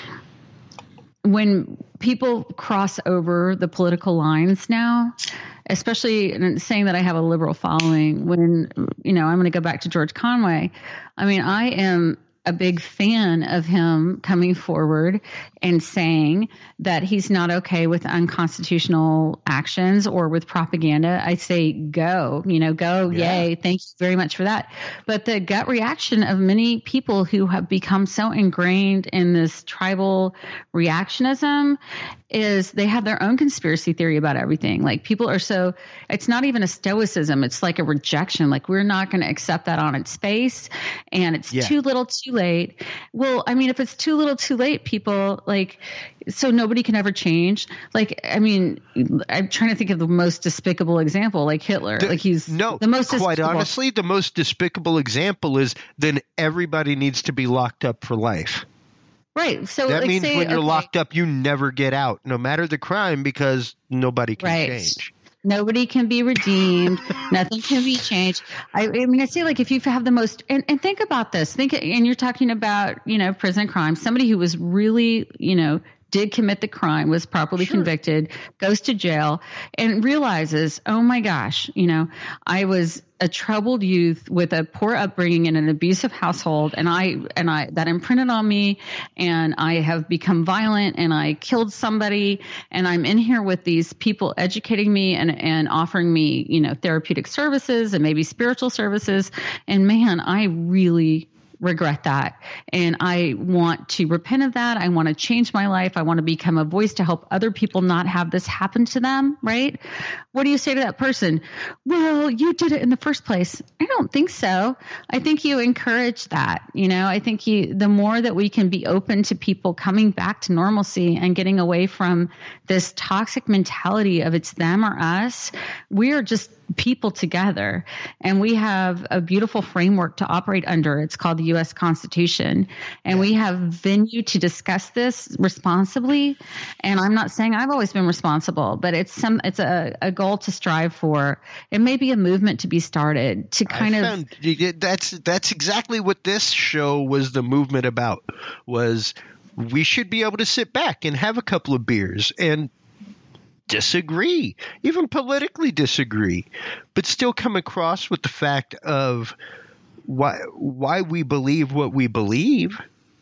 when people cross over the political lines now, especially in saying that I have a liberal following, when, you know, I'm going to go back to George Conway. I mean, I am a big fan of him coming forward and saying that he's not okay with unconstitutional actions or with propaganda. I say go, you know, go, yeah. yay, thank you very much for that. But the gut reaction of many people who have become so ingrained in this tribal reactionism is they have their own conspiracy theory about everything. Like people are so, it's not even a stoicism. It's like a rejection. Like we're not going to accept that on its face, and it's yeah. too little too late. Well, I mean, if it's too little too late, people like, so nobody can ever change. Like, I mean, I'm trying to think of the most despicable example, like Hitler. The, like he's no, the most quite despicable. honestly, the most despicable example is then everybody needs to be locked up for life. Right. So that like, means say, when you're okay, locked up, you never get out, no matter the crime, because nobody can right. change. Nobody can be redeemed. Nothing can be changed. I, I mean, I say like if you have the most, and, and think about this, think, and you're talking about, you know, prison crime, somebody who was really, you know, did commit the crime, was properly Sure. convicted, goes to jail and realizes, oh my gosh, you know, I was a troubled youth with a poor upbringing in an abusive household, and I and I that imprinted on me, and I have become violent, and I killed somebody, and I'm in here with these people educating me and and offering me, you know, therapeutic services and maybe spiritual services, and man, I really regret that. And I want to repent of that. I want to change my life. I want to become a voice to help other people not have this happen to them, right? What do you say to that person? Well, you did it in the first place. I don't think so. I think you encourage that. You know, I think you, the more that we can be open to people coming back to normalcy and getting away from this toxic mentality of it's them or us, we are just people together, and we have a beautiful framework to operate under. It's called the U S Constitution, and we have venue to discuss this responsibly. And I'm not saying I've always been responsible, but it's some it's a, a goal to strive for. It may be a movement to be started to kind I of found, that's that's exactly what this show was the movement about. Was we should be able to sit back and have a couple of beers and disagree, even politically disagree, but still come across with the fact of why why we believe what we believe.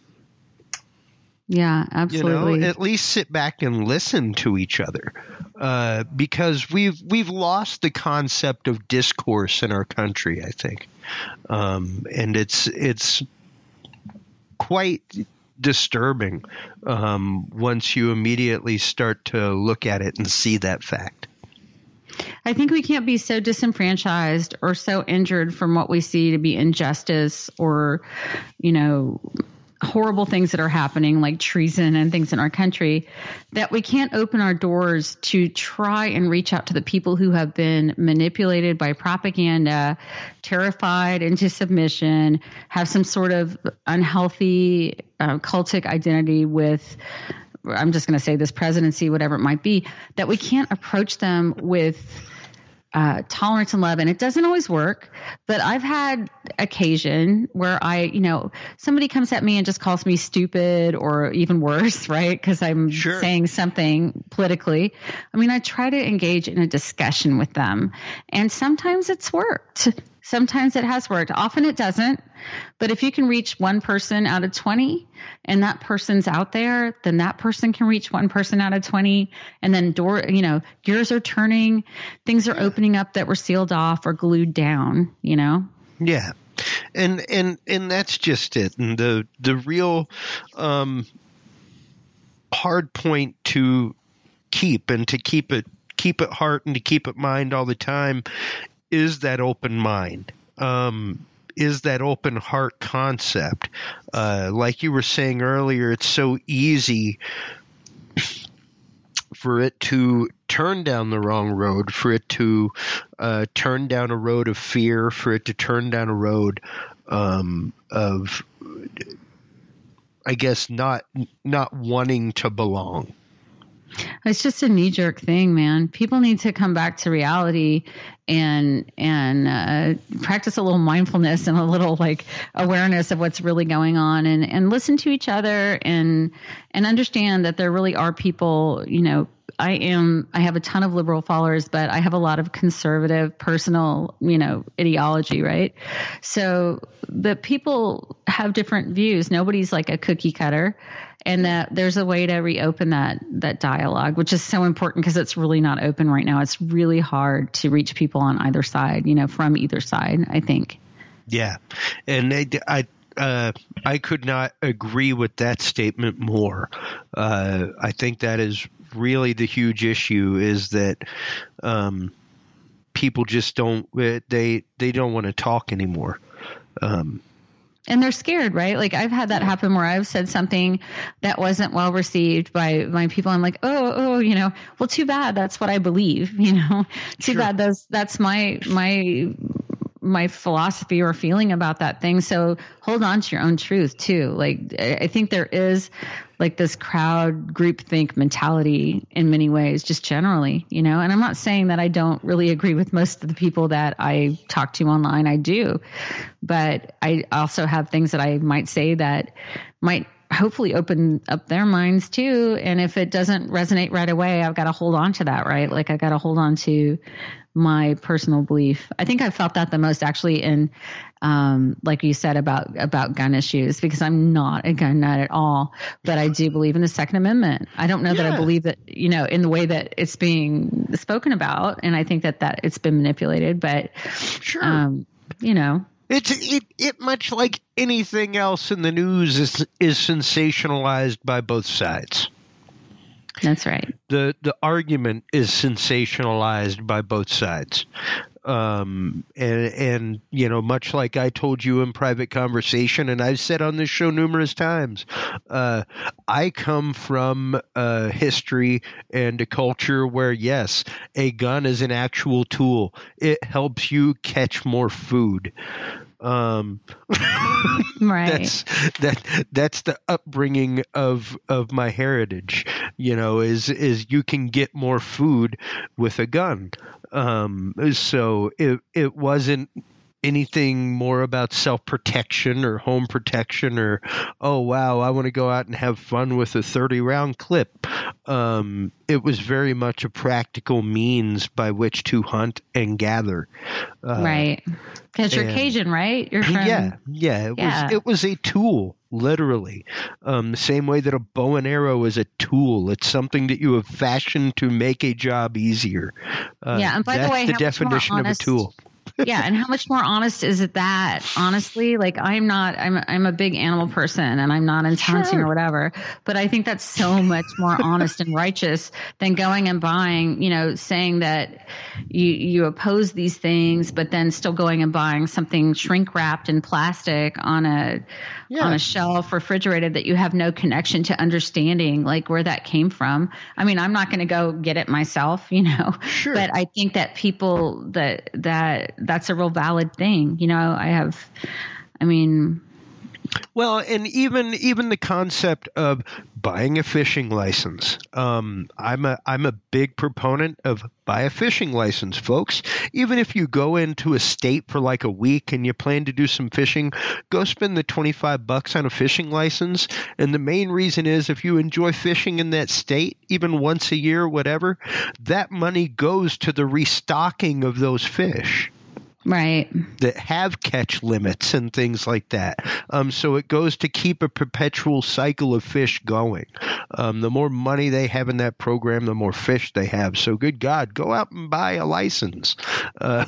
Yeah, absolutely. You know, at least sit back and listen to each other, uh, because we've we've lost the concept of discourse in our country, I think, um, and it's it's quite disturbing um, once you immediately start to look at it and see that fact. I think we can't be so disenfranchised or so injured from what we see to be injustice or, you know, horrible things that are happening like treason and things in our country that we can't open our doors to try and reach out to the people who have been manipulated by propaganda, terrified into submission, have some sort of unhealthy uh, cultic identity with, I'm just going to say this presidency, whatever it might be, that we can't approach them with Uh, tolerance and love. And it doesn't always work, but I've had occasion where I, you know, somebody comes at me and just calls me stupid or even worse, right? Because I'm Sure. saying something politically. I mean, I try to engage in a discussion with them, and sometimes it's worked. Sometimes it has worked. Often it doesn't. But if you can reach one person out of twenty and that person's out there, then that person can reach one person out of twenty. And then door, you know, gears are turning, things are opening up that were sealed off or glued down, you know? Yeah. And, and, and that's just it. And the, the real, um, hard point to keep and to keep it, keep at heart and to keep at mind all the time is that open mind. Um, is that open heart concept. Uh, like you were saying earlier, it's so easy for it to turn down the wrong road, for it to uh, turn down a road of fear, for it to turn down a road um, of, I guess, not not wanting to belong. It's just a knee-jerk thing, man. People need to come back to reality and and uh, practice a little mindfulness and a little like awareness of what's really going on, and, and listen to each other and and understand that there really are people. You know, I am I have a ton of liberal followers, but I have a lot of conservative personal, you know, ideology, right? So the people have different views. Nobody's like a cookie cutter. And that there's a way to reopen that that dialogue, which is so important because it's really not open right now. It's really hard to reach people on either side, you know, from either side, I think. Yeah. And I, I, uh, I could not agree with that statement more. Uh, I think that is really the huge issue, is that um, people just don't they they don't want to talk anymore. Um And they're scared, right? Like I've had that happen where I've said something that wasn't well received by my people. I'm like, oh, oh, you know, well, too bad. That's what I believe, you know, too Sure. bad. That's, that's my, my, my philosophy or feeling about that thing. So hold on to your own truth too. Like I think there is like this crowd groupthink mentality in many ways, just generally, you know, and I'm not saying that I don't really agree with most of the people that I talk to online. I do, but I also have things that I might say that might hopefully open up their minds too. And if it doesn't resonate right away, I've got to hold on to that, right? Like I got to hold on to my personal belief. I think I felt that the most actually in, um, like you said about, about gun issues, because I'm not a gun nut at all, but I do believe in the Second Amendment. I don't know Yeah. that I believe that, you know, in the way that it's being spoken about. And I think that, that it's been manipulated, but, Sure. um, you know, It's it, it much like anything else in the news is is sensationalized by both sides. that's right. The the argument is sensationalized by both sides. Um, and, and, you know, much like I told you in private conversation, and I've said on this show numerous times, uh, I come from a history and a culture where, yes, a gun is an actual tool. It helps you catch more food. Um, Right. that's that that's the upbringing of of my heritage, you know, is is you can get more food with a gun. Um, so it it wasn't anything more about self-protection or home protection or, oh, wow, I want to go out and have fun with a thirty-round clip. Um, it was very much a practical means by which to hunt and gather. Uh, Right. Because you're and- Cajun, right? You're from, yeah, yeah. It Yeah. was it was a tool, literally. Um, the same way that a bow and arrow is a tool. It's something that you have fashioned to make a job easier. Uh, Yeah, and by the that's way, the how much more definition of a honest- tool. yeah. And how much more honest is it that, honestly? Like I'm not, I'm, I'm a big animal person and I'm not into hunting Sure. or whatever, but I think that's so much more honest and righteous than going and buying, you know, saying that you, you oppose these things, but then still going and buying something shrink wrapped in plastic on a, Yeah. on a shelf refrigerated that you have no connection to understanding like where that came from. I mean, I'm not going to go get it myself, you know, Sure. but I think that people that, that that's a real valid thing. You know, I have, I mean, Well, and even even the concept of buying a fishing license. Um, I'm a I'm a big proponent of buy a fishing license, folks. Even if you go into a state for like a week and you plan to do some fishing, go spend the twenty-five bucks on a fishing license. And the main reason is if you enjoy fishing in that state, even once a year, whatever, that money goes to the restocking of those fish right. that have catch limits and things like that. Um, so it goes to keep a perpetual cycle of fish going. Um, the more money they have in that program, the more fish they have. So good God, go out and buy a license. Uh,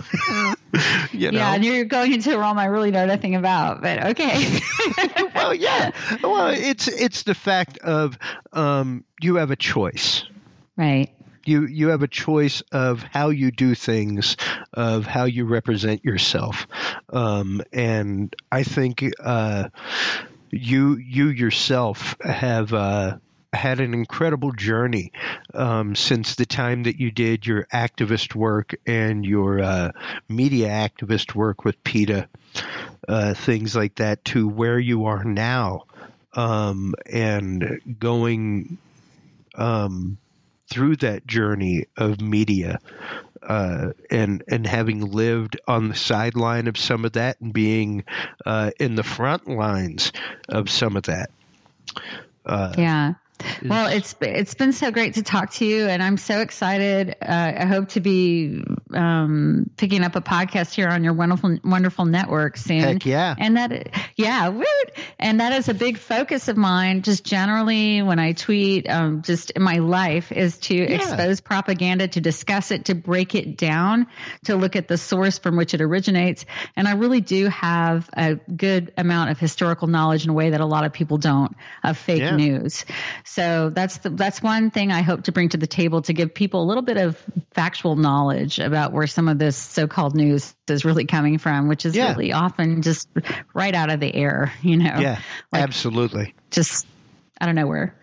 you know? Yeah. And you're going into a realm I really know nothing about, but okay. Well, yeah. Well, it's it's the fact of um, you have a choice. Right. You you have a choice of how you do things, of how you represent yourself, um, and I think uh, you you yourself have uh, had an incredible journey um, since the time that you did your activist work and your uh, media activist work with PETA, uh, things like that, to where you are now, um, and going um, through that journey of media, uh, and and having lived on the sideline of some of that and being uh, in the front lines of some of that. Uh, yeah. Well, it's it's been so great to talk to you, and I'm so excited. Uh, I hope to be um, picking up a podcast here on your wonderful wonderful network soon. Heck yeah! And that, yeah, woo! And that is a big focus of mine. Just generally, when I tweet, um, just in my life, is to yeah. expose propaganda, to discuss it, to break it down, to look at the source from which it originates. And I really do have a good amount of historical knowledge in a way that a lot of people don't of fake yeah. news. So that's the, that's one thing I hope to bring to the table, to give people a little bit of factual knowledge about where some of this so-called news is really coming from, which is yeah. really often just right out of the air, you know? Yeah, like absolutely. Just out of nowhere.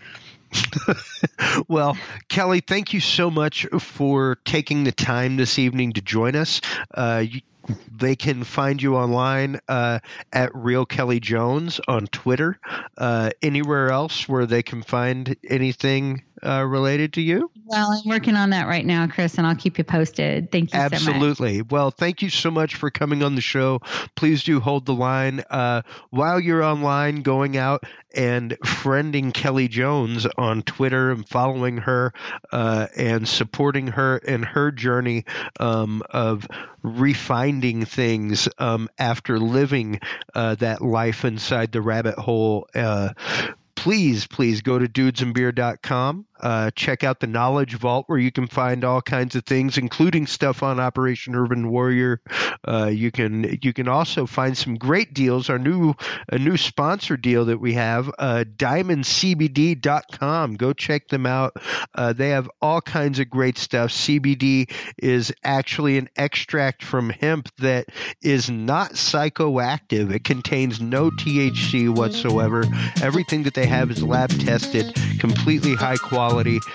Well, Kelly, thank you so much for taking the time this evening to join us. Uh, you, They can find you online uh, at Real Kelly Jones on Twitter. Uh, anywhere else where they can find anything uh, related to you? Well, I'm working on that right now, Chris, and I'll keep you posted. Thank you Absolutely. so much. Absolutely. Well, thank you so much for coming on the show. Please do hold the line. Uh, while you're online, going out and friending Kelly Jones on Twitter and following her uh, and supporting her in her journey um, of refinding things um, after living uh, that life inside the rabbit hole. Uh, please, please go to dudes and beer dot com. Uh, check out the Knowledge Vault, where you can find all kinds of things, including stuff on Operation Urban Warrior. Uh, you can you can also find some great deals. Our new a new sponsor deal that we have, uh, diamond c b d dot com. Go check them out. Uh, they have all kinds of great stuff. C B D is actually an extract from hemp that is not psychoactive. It contains no T H C whatsoever. Everything that they have is lab tested, completely high quality.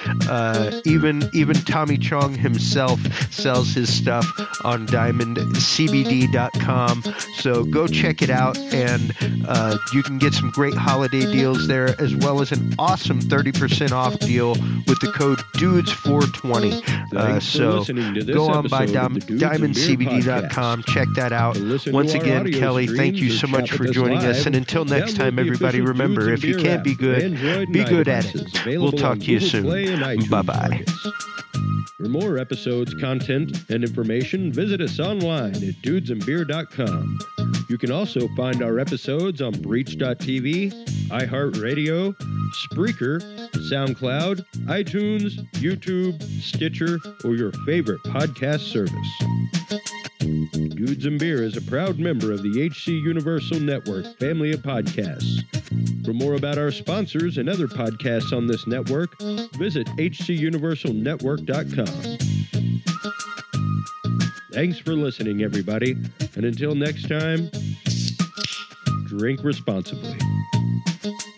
Uh, even even Tommy Chong himself sells his stuff on diamond c b d dot com. So go check it out, and uh, you can get some great holiday deals there, as well as an awesome thirty percent off deal with the code dudes four twenty. Uh, so go on by diamond c b d dot com. Check that out. Once again, Kelly, thank you so much for joining us. And until next time, everybody, remember, if you can't be good, be good at it. We'll talk to you soon. Bye-bye. For more episodes, content, and information, visit us online at dudes and beer dot com. You can also find our episodes on breach dot t v, iHeartRadio, Spreaker, SoundCloud, iTunes, YouTube, Stitcher, or your favorite podcast service. Dudes and Beer is a proud member of the H C Universal Network family of podcasts. For more about our sponsors and other podcasts on this network, visit h c universal network dot com. Thanks for listening, everybody, and until next time, drink responsibly.